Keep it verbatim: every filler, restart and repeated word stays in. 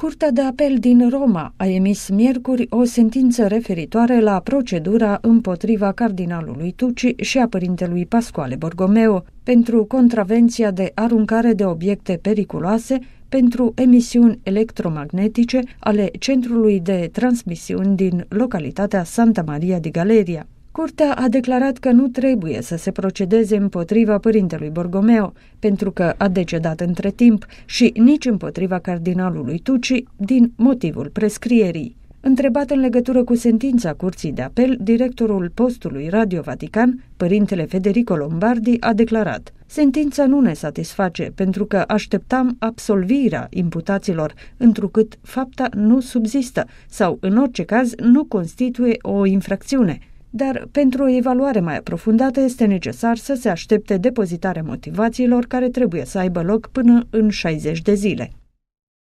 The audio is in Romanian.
Curtea de apel din Roma a emis miercuri o sentință referitoare la procedura împotriva cardinalului Tucci și a părintelui Pasquale Borgomeo pentru contravenția de aruncare de obiecte periculoase pentru emisiuni electromagnetice ale centrului de transmisiuni din localitatea Santa Maria di Galeria. Curtea a declarat că nu trebuie să se procedeze împotriva părintelui Borgomeo, pentru că a decedat între timp, și nici împotriva cardinalului Tucci, din motivul prescrierii. Întrebat în legătură cu sentința Curții de Apel, directorul postului Radio Vatican, părintele Federico Lombardi, a declarat: "Sentința nu ne satisface pentru că așteptam absolvirea imputaților, întrucât fapta nu subzistă sau, în orice caz, nu constituie o infracțiune. Dar pentru o evaluare mai aprofundată este necesar să se aștepte depozitarea motivațiilor care trebuie să aibă loc până în șaizeci de zile."